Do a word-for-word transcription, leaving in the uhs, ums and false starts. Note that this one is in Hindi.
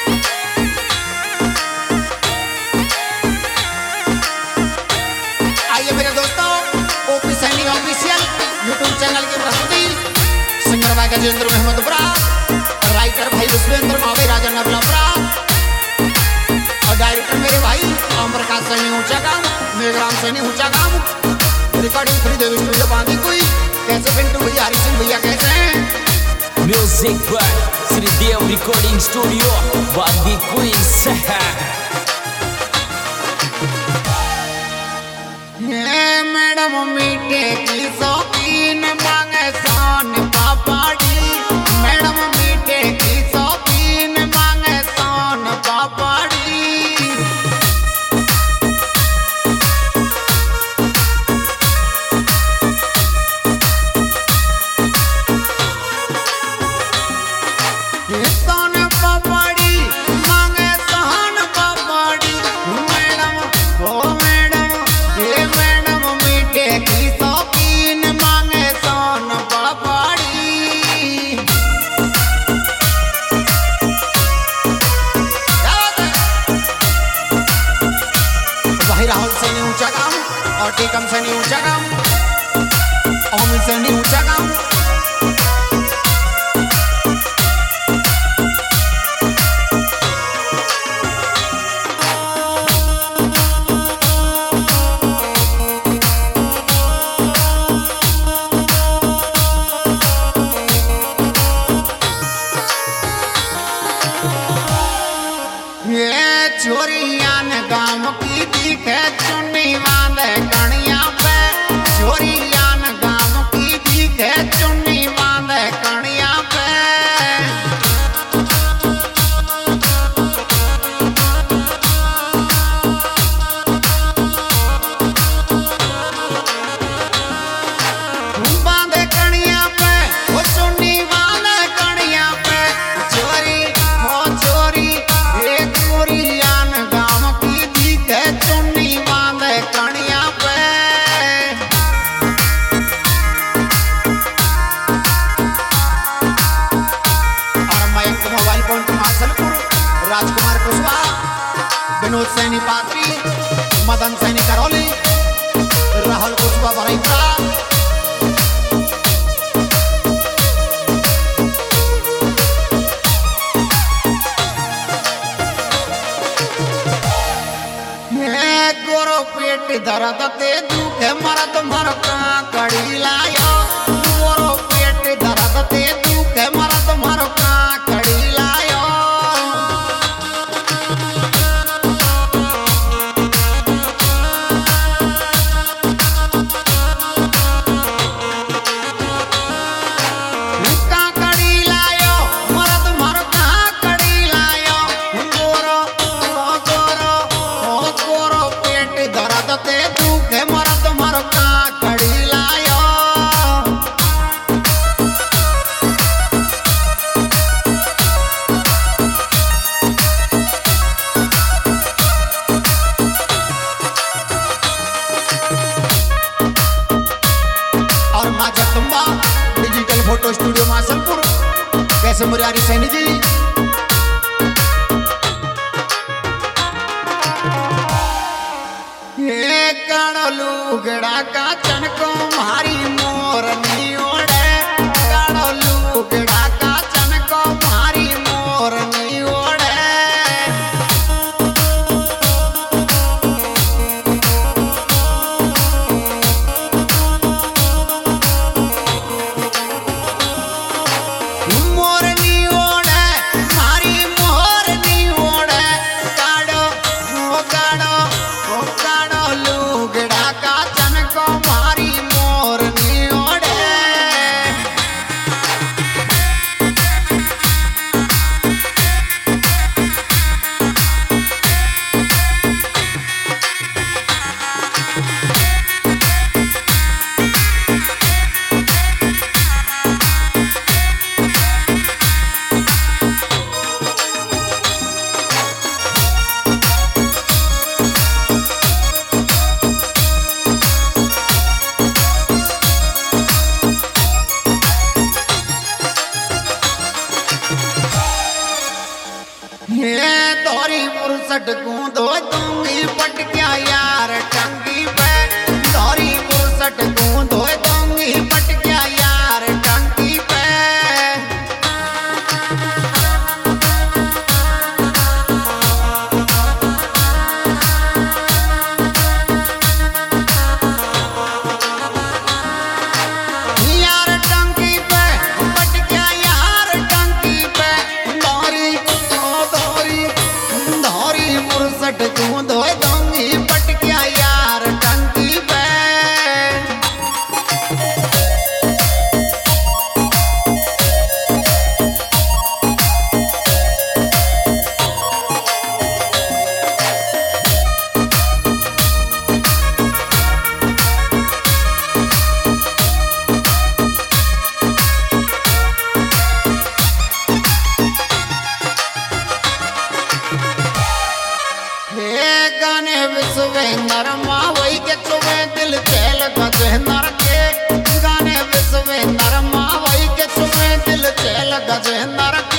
आइए मेरे दोस्तों, OP Saini official YouTube channel की प्रस्तुति सिंगर भाई गजेंद्र महमदपुरा, राइटर भाई विश्वेंद्र मावे राजा नवलपुरा और डायरेक्टर मेरे भाई ओम प्रकाश सैनी ऊंचा गांव, मेघराम सैनी ऊंचा गांव। रिकॉर्डिंग फ्री देवी स्टूडियो बांधी कोई कैसे पिंटू भैया हरी सिंह भैया कैसे हैं। Music by Shridev recording studio बांधी कोई मैडम मीठे की शौकीन मांगे सोन पापड़ी, मैडम मीठे की शौकीन मांगे सोन पापड़ी। सोन पापड़ी मांगे सोन पापड़ी, मैडम ओ मैडम हे मैडम मीठे की शौकीन मांगे सोन पापड़ी। भाई राहुल सैनी ऊंचा गांव और टीकम सैनी ऊंचा गांव, ओम सैनी ऊंचा गांव। ये चोरियान गांव की दिखे चुन्नी बांधे कणिया पे, चोरियान गांव की दिखे चुन्नी बांधे कणिया पे। बांधे कणिया पे वो चुन्नी बांधे कणिया पे, चोरी हो चोरी एक चोरियान गांव की दिखे चुन्नी बांधे कणिया पे। और मयंक मोबाइल पॉइंट मासलपुर, राजकुमार कुशवाहा, विनोद सैनी पात्री, मदन सैनी करौली, राहुल कुशवाहा बरईपुरा। गोरो पेट दर्द ते दुखे मरद मर का कड़ी लायो, गोरो पेट दर्द ते दुखे मरद मर का कड़ी लायो। का कड़ी लायो मरद मर का कड़ी लायो, गोरो ओ गोरो ओ गोरो पेट दर्द ते दुखे मरद मर का कड़ी लायो। और माँ Jagdamba digital photo studio Masalpur, कैसे मुरारी सैनी जी। ये काड़ो लुगड़ा का चनको मारी मोर नहीं ओढ़े, काड़ो लुगड़ा का चनको मारी मोर नहीं ओढ़े। मोर नहीं ओढ़े मारी मोर नहीं ओढ़े, काड़ो ओ काड़ो ओ काड़ो लुगड़ा का चनको मारी ये तोरी मुरसट गूंदो दूंगी पटकिया यार टंगी पे तोरी मुरसट गूंदो दूंगी पटकिया यार टंगी पे यार टंकी पे पटकिया यार टंकी पे तोरी धोरी मुरसट गूंदो दूंगी पटकिया यार टंकी पे गाने विश्वे नरमा वही के चुवे दिल चैल गजे नर के गाने विश्वे नरमा वही के चुवे दिल चैल गजे नर के